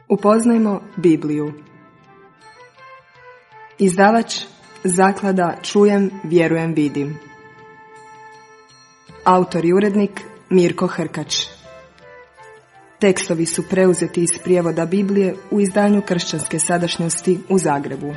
Upoznajmo Bibliju. Izdavač Zaklada Čujem, vjerujem, vidim. Autor i urednik Mirko Hrkač. Tekstovi su preuzeti iz prijevoda Biblije u izdanju Kršćanske sadašnjosti u Zagrebu.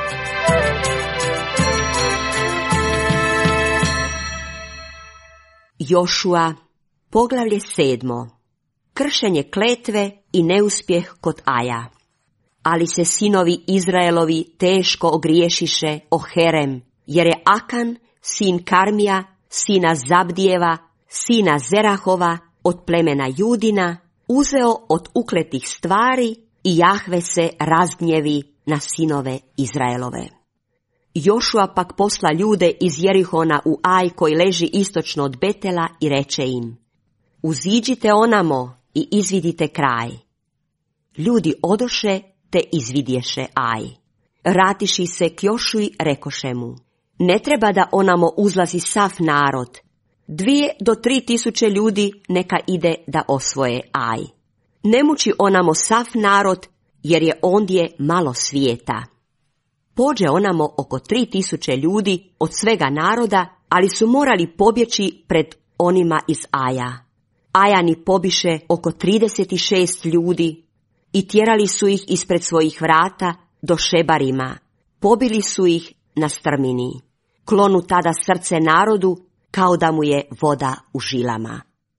Jošua, poglavlje 7. Kršenje kletve i neuspjeh kod Aja. Ali se sinovi Izraelovi teško ogriješiše o Herem, jer je Akan, sin Karmija, sina Zabdijeva, sina Zerahova, od plemena Judina, uzeo od ukletih stvari i Jahve se razgnjevi na sinove Izraelove. Jošua pak posla ljude iz Jerihona u Aj koji leži istočno od Betela i reče im: uziđite onamo i izvidite kraj. Ljudi odoše te izvidješe Aj. Ratiši se k Jošui, rekoše mu: ne treba da onamo uzlazi sav narod, 2 do 3 tisuće ljudi neka ide da osvoje Aj. Ne muči onamo sav narod, jer je ondje malo svijeta. Pođe onamo oko 3 tisuće ljudi od svega naroda, ali su morali pobjeći pred onima iz Aja. Ajani pobiše oko 36 ljudi i tjerali su ih ispred svojih vrata do Šebarima. Pobili su ih na strmini. Klonu tada srce narodu kao da mu je voda u žilama.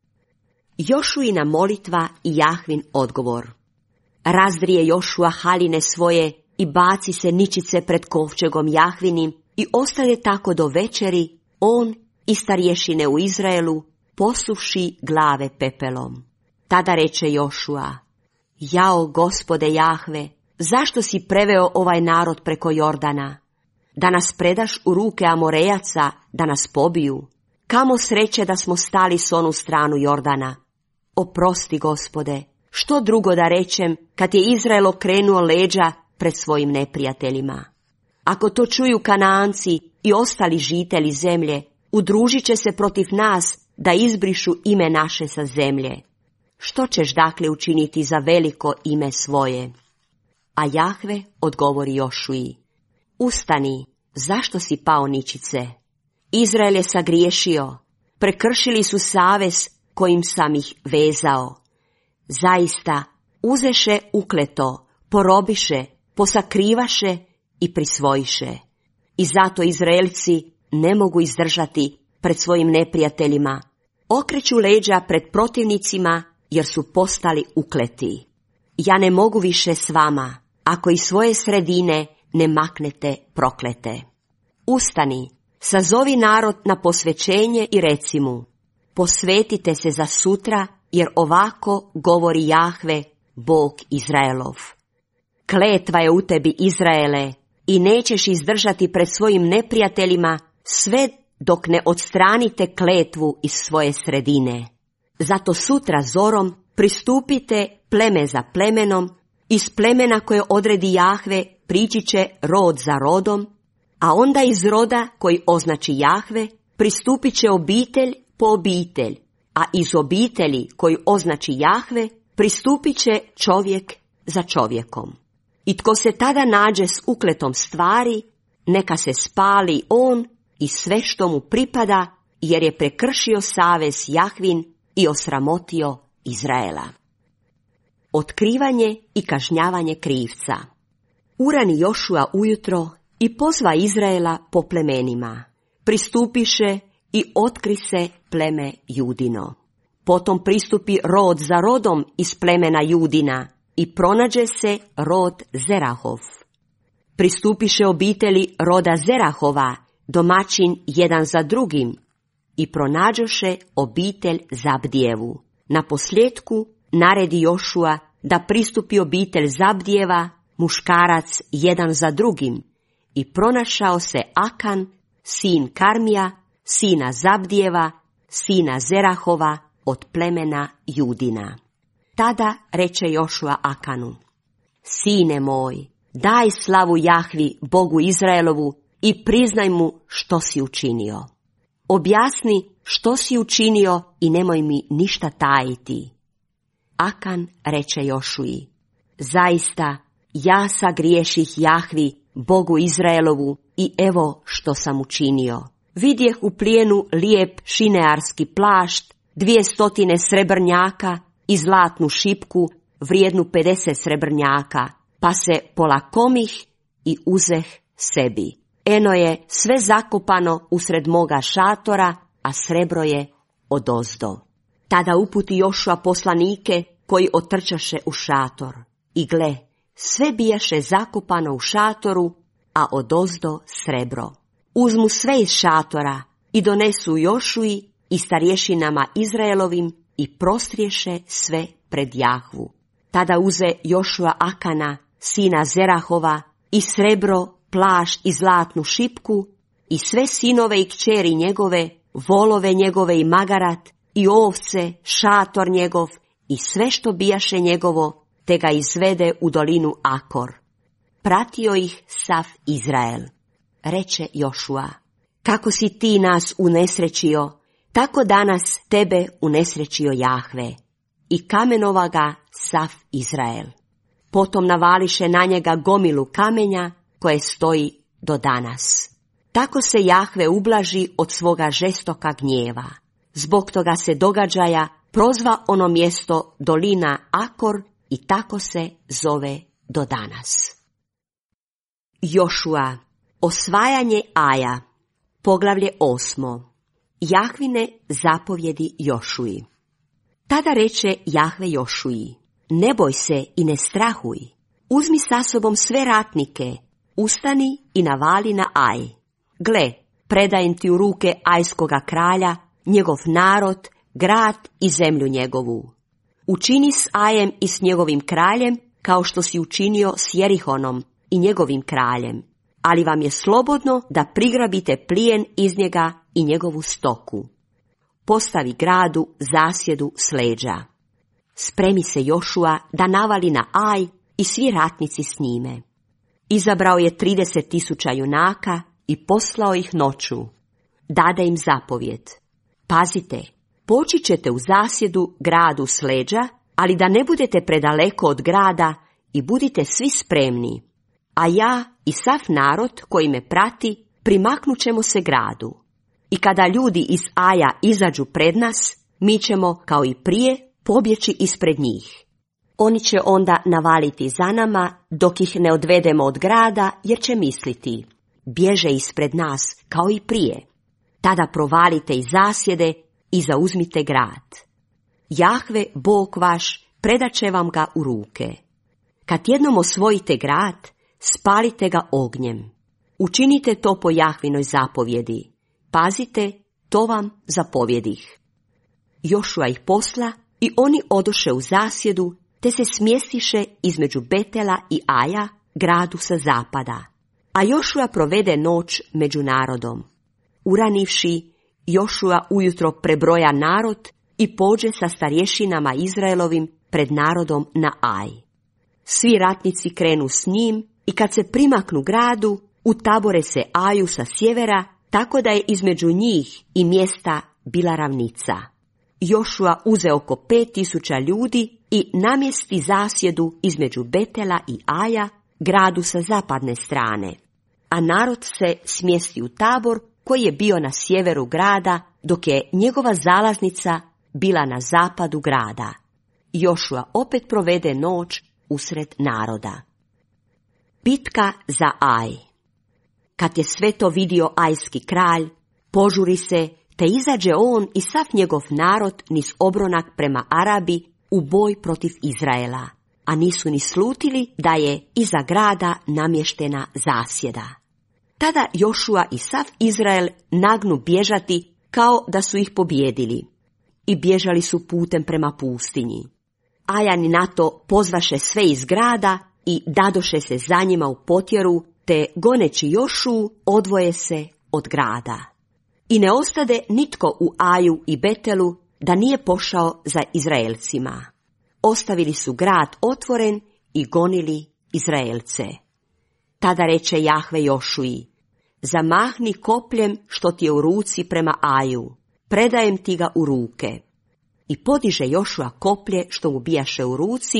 Jošuina molitva i Jahvin odgovor. Razdrije Jošua haljine svoje i baci se ničice pred kovčegom Jahvinim i ostade tako do večeri, on i starješine u Izraelu, posuši glave pepelom. Tada reče Jošua: jao, Gospode Jahve, zašto si preveo ovaj narod preko Jordana? Da nas predaš u ruke Amorejaca, da nas pobiju? Kamo sreće da smo stali s onu stranu Jordana. Oprosti, Gospode, što drugo da rečem kad je Izrael okrenuo leđa pred svojim neprijateljima? Ako to čuju Kanaanci i ostali žitelji zemlje, udružit će se protiv nas da izbrišu ime naše sa zemlje. Što ćeš dakle učiniti za veliko ime svoje? A Jahve odgovori Jošui: ustani, zašto si pao ničice? Izrael je sagriješio, prekršili su savez kojim sam ih vezao. Zaista, uzeše ukleto, porobiše, posakrivaše i prisvojiše. I zato Izraelci ne mogu izdržati pred svojim neprijateljima. Okreću leđa pred protivnicima jer su postali ukleti. Ja ne mogu više s vama, ako iz svoje sredine ne maknete proklete. Ustani, sazovi narod na posvećenje i reci mu: posvetite se za sutra, jer ovako govori Jahve, Bog Izraelov. Kletva je u tebi, Izraele, i nećeš izdržati pred svojim neprijateljima sve dok ne odstranite kletvu iz svoje sredine. Zato sutra zorom pristupite pleme za plemenom, iz plemena koje odredi Jahve prići će rod za rodom, a onda iz roda koji označi Jahve pristupit će obitelj po obitelj, a iz obitelji koji označi Jahve pristupit će čovjek za čovjekom. I tko se tada nađe s ukletom stvari, neka se spali on i sve što mu pripada, jer je prekršio savez Jahvin i osramotio Izraela. Otkrivanje i kažnjavanje krivca. Urani Jošua ujutro i pozva Izraela po plemenima. Pristupiše i otkri se pleme Judino. Potom pristupi rod za rodom iz plemena Judina i pronađe se rod Zerahov. Pristupiše obitelji roda Zerahova, domaćin jedan za drugim, i pronađoše obitelj Zabdijevu. Na posljetku naredi Jošua da pristupi obitelj Zabdijeva, muškarac jedan za drugim, i pronašao se Akan, sin Karmija, sina Zabdijeva, sina Zerahova, od plemena Judina. Tada reče Jošua Akanu: sine moj, daj slavu Jahvi, Bogu Izraelovu, i priznaj mu što si učinio. Objasni što si učinio i nemoj mi ništa tajiti. Akan reče Jošui: zaista, ja sagriješih Jahvi, Bogu Izraelovu, i evo što sam učinio. Vidjeh u plijenu lijep šinearski plašt, 200 srebrnjaka i zlatnu šipku, vrijednu 50 srebrnjaka, pa se polakomih i uzeh sebi. Eno je sve zakopano usred moga šatora, a srebro je odozdo. Tada uputi Jošua poslanike koji otrčaše u šator. I gle, sve bijaše zakopano u šatoru, a odozdo srebro. Uzmu sve iz šatora i donesu Jošui i starješinama Izraelovim i prostriješe sve pred Jahvu. Tada uze Jošua Akana, sina Zerahova, i srebro, plašt i zlatnu šipku, i sve sinove i kćeri njegove, volove njegove i magarat, i ovce, šator njegov, i sve što bijaše njegovo, te ga izvede u dolinu Akor. Pratio ih sav Izrael. Reče Jošua, kako si ti nas unesrećio, tako danas tebe unesrećio Jahve. I kamenova ga sav Izrael. Potom navališe na njega gomilu kamenja koje stoji do danas. Tako se Jahve ublaži od svoga žestoka gnjeva. Zbog toga se događaja prozva ono mjesto dolina Akor i tako se zove do danas. Jošua, osvajanje Aja, poglavlje 8. Jahvine zapovjedi Jošui. Tada reče Jahve Jošui, ne boj se i ne strahuj, uzmi sa sobom sve ratnike, ustani i navali na Aj. Gle, predajem ti u ruke Ajskoga kralja, njegov narod, grad i zemlju njegovu. Učini s Ajem i s njegovim kraljem kao što si učinio s Jerihonom i njegovim kraljem, ali vam je slobodno da prigrabite plijen iz njega i njegovu stoku. Postavi gradu zasjedu s leđa. Spremi se Jošua da navali na Aj i svi ratnici s njime. Izabrao je 30.000 junaka i poslao ih noću. Dade im zapovjed. Pazite, poći ćete u zasjedu gradu s leđa, ali da ne budete predaleko od grada i budite svi spremni. A ja i sav narod koji me prati primaknut ćemo se gradu. I kada ljudi iz Aja izađu pred nas, mi ćemo, kao i prije, pobjeći ispred njih. Oni će onda navaliti za nama dok ih ne odvedemo od grada, jer će misliti, bježe ispred nas kao i prije. Tada provalite iz zasjede i zauzmite grad. Jahve, Bog vaš, predat će vam ga u ruke. Kad jednom osvojite grad, spalite ga ognjem. Učinite to po Jahvinoj zapovjedi. Pazite, to vam zapovjedih. Jošua ih posla i oni odoše u zasjedu, te se smjestiše između Betela i Aja, gradu sa zapada. A Jošua provede noć među narodom. Uranivši, Jošua ujutro prebroja narod i pođe sa starješinama Izraelovim pred narodom na Aj. Svi ratnici krenu s njim i kad se primaknu gradu, utabore se Aju sa sjevera, tako da je između njih i mjesta bila ravnica. Jošua uze oko 5.000 ljudi i namjesti zasjedu između Betela i Aja, gradu sa zapadne strane. A narod se smjesti u tabor koji je bio na sjeveru grada, dok je njegova zalaznica bila na zapadu grada. Jošua opet provede noć usred naroda. Bitka za Aj. Kad je sve to vidio Ajski kralj, požuri se, te izađe on i sav njegov narod niz obronak prema Arabi u boj protiv Izraela, a nisu ni slutili da je iza grada namještena zasjeda. Tada Jošua i sav Izrael nagnu bježati kao da su ih pobjedili. I bježali su putem prema pustinji. Ajani na to pozvaše sve iz grada i dadoše se za njima u potjeru, te goneći Jošuu odvoje se od grada. I ne ostade nitko u Aju i Betelu da nije pošao za Izraelcima. Ostavili su grad otvoren i gonili Izraelce. Tada reče Jahve Jošui, zamahni kopljem što ti je u ruci prema Aju, predajem ti ga u ruke. I podiže Jošua koplje što mu bijaše u ruci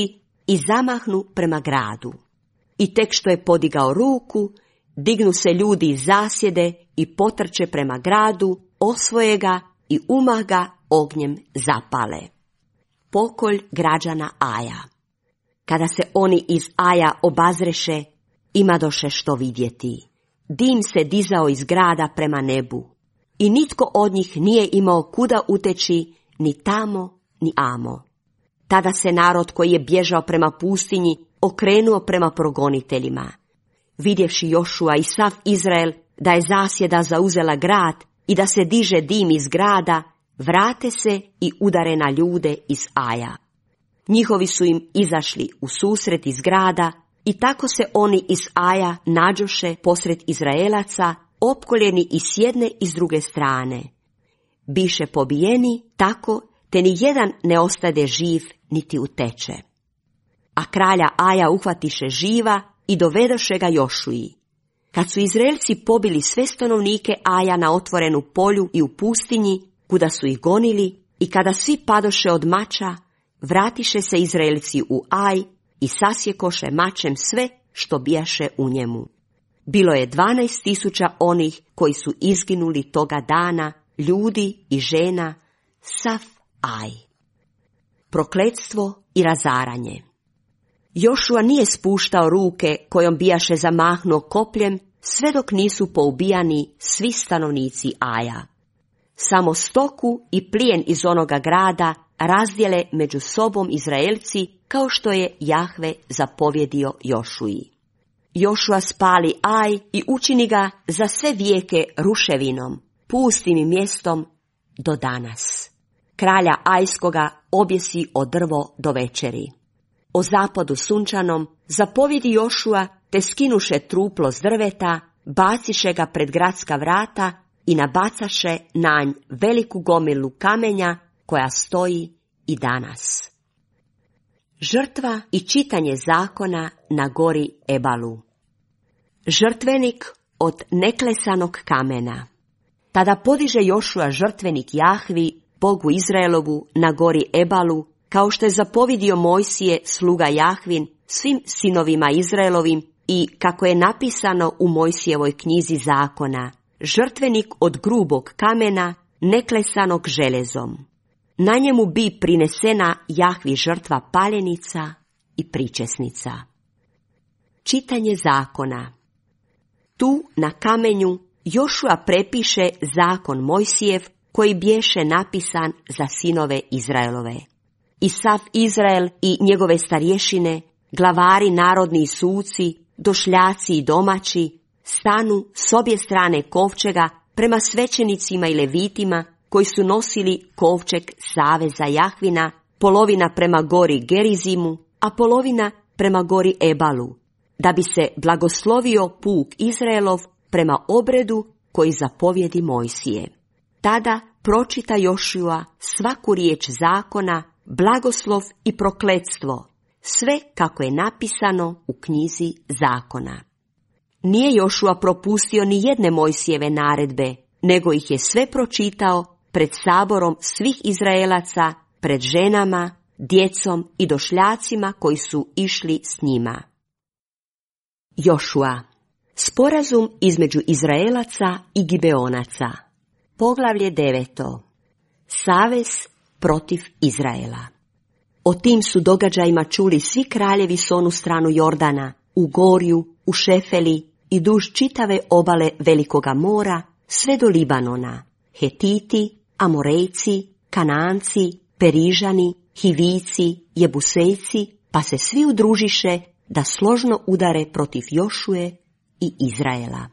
i zamahnu prema gradu. I tek što je podigao ruku, dignu se ljudi iz zasjede i potrče prema gradu, osvoje ga i umah ga ognjem zapale. Pokolj građana Aja. Kada se oni iz Aja obazreše, imadoše što vidjeti. Dim se dizao iz grada prema nebu i nitko od njih nije imao kuda uteći, ni tamo, ni amo. Tada se narod koji je bježao prema pustinji okrenuo prema progoniteljima. Vidjevši Jošua i sav Izrael da je zasjeda zauzela grad i da se diže dim iz grada, vrate se i udare na ljude iz Aja. Njihovi su im izašli u susret iz grada i tako se oni iz Aja nađoše posred Izraelaca, opkoljeni i s jedne i s druge strane. Biše pobijeni tako, te ni jedan ne ostade živ niti uteče. A kralja Aja uhvatiše živa i dovedoše ga Jošuji. Kad su Izraelci pobili sve stanovnike Aja na otvorenu polju i u pustinji, kuda su ih gonili, i kada svi padoše od mača, vratiše se Izraelci u Aj i sasjekoše mačem sve što bijaše u njemu. Bilo je 12.000 onih koji su izginuli toga dana, ljudi i žena, sav Aj. Prokletstvo i razaranje. Jošua nije spuštao ruke kojom bijaše zamahnuo kopljem, sve dok nisu poubijani svi stanovnici Aja. Samo stoku i plijen iz onoga grada razdjele među sobom Izraelci, kao što je Jahve zapovjedio Jošuji. Jošua spali Aj i učini ga za sve vijeke ruševinom, pustim mjestom do danas. Kralja Ajskoga objesi o drvo do večeri. O zapadu sunčanom zapovjedi Jošua, te skinuše truplo s drveta, baciše ga pred gradska vrata i nabacaše na nj veliku gomilu kamenja koja stoji i danas. Žrtva i čitanje zakona na gori Ebalu. Žrtvenik od neklesanog kamena. Tada podiže Jošua žrtvenik Jahvi, Bogu Izraelovu, na gori Ebalu, kao što je zapovidio Mojsije, sluga Jahvin, svim sinovima Izraelovim i kako je napisano u Mojsijevoj knjizi zakona, žrtvenik od grubog kamena, neklesanog železom. Na njemu bi prinesena Jahvi žrtva paljenica i pričesnica. Čitanje zakona. Tu na kamenju Jošua prepiše zakon Mojsijev koji bješe napisan za sinove Izraelove. I sav Izrael i njegove starješine, glavari narodni i suci, došljaci i domaći, stanu s obje strane kovčega prema svećenicima i levitima koji su nosili kovčeg saveza Jahvina, polovina prema gori Gerizimu, a polovina prema gori Ebalu, da bi se blagoslovio puk Izraelov prema obredu koji zapovjedi Mojsije. Tada pročita Jošua svaku riječ zakona, blagoslov i prokletstvo, sve kako je napisano u knjizi zakona. Nije Jošua propustio ni jedne Mojsijeve naredbe, nego ih je sve pročitao pred saborom svih Izraelaca, pred ženama, djecom i došljacima koji su išli s njima. Jošua. Sporazum između Izraelaca i Gibeonaca. Poglavlje 9. Savez protiv Izraela. O tim su događajima čuli svi kraljevi s onu stranu Jordana, u Gorju, u Šefeli i duž čitave obale Velikoga mora, sve do Libanona, Hetiti, Amorejci, Kananci, Perižani, Hivici, Jebusejci, pa se svi udružiše da složno udare protiv Jošue i Izraela.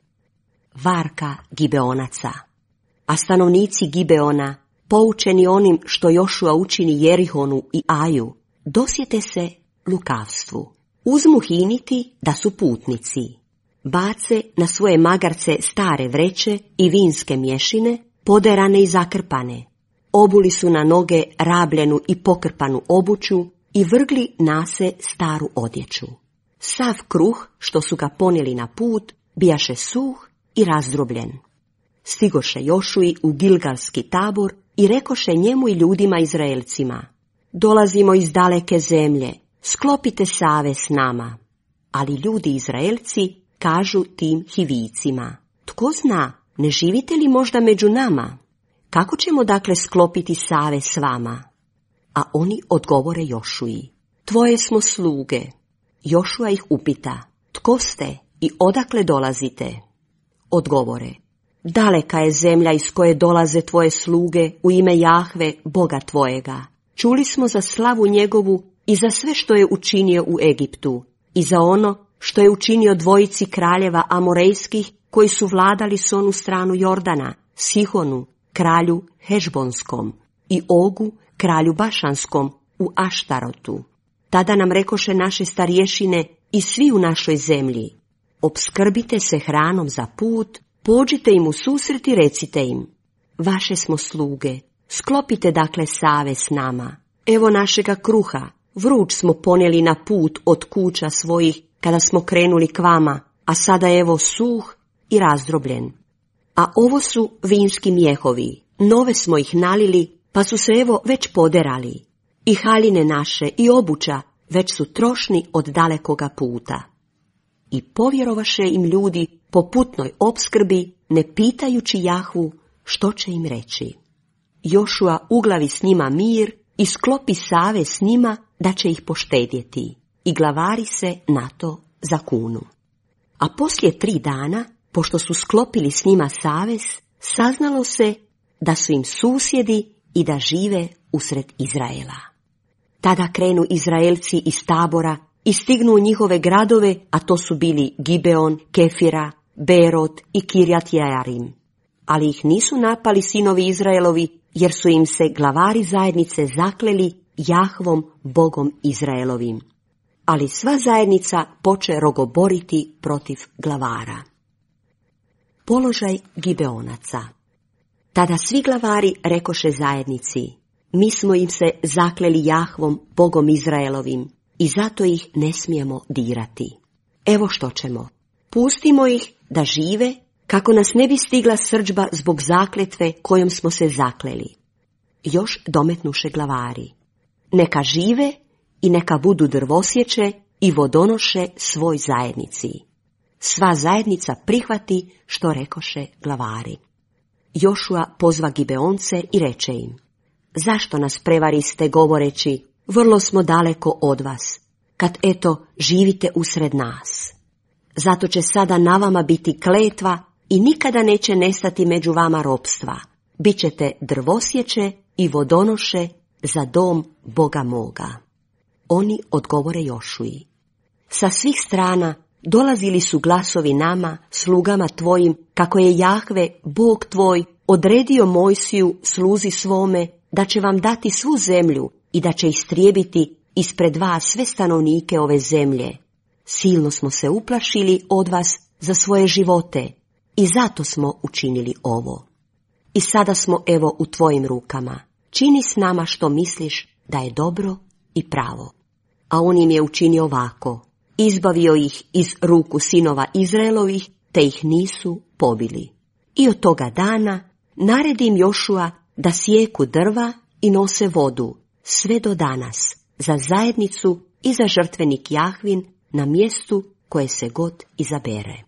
Varka Gibeonaca. A stanovnici Gibeona, poučeni onim što Jošua učini Jerihonu i Aju, dosjete se lukavstvu. Uzmu hiniti da su putnici. Bace na svoje magarce stare vreće i vinske mješine, poderane i zakrpane. Obuli su na noge rabljenu i pokrpanu obuću i vrgli na se staru odjeću. Sav kruh što su ga ponijeli na put bijaše suh i razdrobljen. Stigoše Jošui u Gilgalski tabor i rekoše njemu i ljudima Izraelcima: dolazimo iz daleke zemlje, sklopite savez s nama. Ali ljudi Izraelci kažu tim Hivijcima, tko zna, ne živite li možda među nama? Kako ćemo dakle sklopiti savez s vama? A oni odgovore Jošuji, tvoje smo sluge. Jošua ih upita, tko ste i odakle dolazite? Odgovore, daleka je zemlja iz koje dolaze tvoje sluge u ime Jahve, Boga tvojega. Čuli smo za slavu njegovu i za sve što je učinio u Egiptu i za ono što je učinio dvojici kraljeva Amorejskih koji su vladali s onu stranu Jordana, Sihonu, kralju Hešbonskom i Ogu, kralju Bašanskom u Aštarotu. Tada nam rekoše naše starješine i svi u našoj zemlji, opskrbite se hranom za put, pođite im u susret i recite im, vaše smo sluge, sklopite dakle savez s nama. Evo našega kruha, vruć smo ponijeli na put od kuća svojih kada smo krenuli k vama, a sada evo suh i razdrobljen. A ovo su vinski mjehovi, nove smo ih nalili, pa su se evo već poderali. I haljine naše i obuća već su trošni od dalekoga puta. I povjerovaše im ljudi po putnoj opskrbi, ne pitajući Jahvu što će im reći. Jošua uglavi s njima mir i sklopi savez s njima da će ih poštedjeti. I glavari se na to zakunu. A poslije 3 dana, pošto su sklopili s njima savez, saznalo se da su im susjedi i da žive usred Izraela. Tada krenu Izraelci iz Tabora i stignu u njihove gradove, a to su bili Gibeon, Kefira, Berot i Kirjat Jearim. Ali ih nisu napali sinovi Izraelovi, jer su im se glavari zajednice zakleli Jahvom, Bogom Izraelovim. Ali sva zajednica poče rogoboriti protiv glavara. Položaj Gibeonaca. Tada svi glavari rekoše zajednici, mi smo im se zakleli Jahvom, Bogom Izraelovim, i zato ih ne smijemo dirati. Evo što ćemo, pustimo ih da žive, kako nas ne bi stigla srdžba zbog zakletve kojom smo se zakleli. Još dometnuše glavari, neka žive i neka budu drvosječe i vodonoše svoj zajednici. Sva zajednica prihvati što rekoše glavari. Jošua pozva Gibeonce i reče im, zašto nas prevariste govoreći, vrlo smo daleko od vas, kad eto živite usred nas. Zato će sada na vama biti kletva i nikada neće nestati među vama ropstva. Bićete drvosječe i vodonoše za dom Boga moga. Oni odgovore Jošuji, sa svih strana dolazili su glasovi nama, slugama tvojim, kako je Jahve, Bog tvoj, odredio Mojsiju, sluzi svome, da će vam dati svu zemlju i da će istrijebiti ispred vas sve stanovnike ove zemlje. Silno smo se uplašili od vas za svoje živote i zato smo učinili ovo. I sada smo evo u tvojim rukama. Čini s nama što misliš da je dobro i pravo. A on im je učinio ovako. Izbavio ih iz ruku sinova Izraelovih, te ih nisu pobili. I od toga dana naredi im Jošua da sijeku drva i nose vodu, sve do danas, za zajednicu i za žrtvenik Jahvin na mjestu koje se god izabere.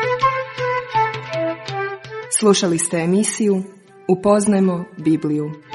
Slušali ste emisiju Upoznajmo Bibliju.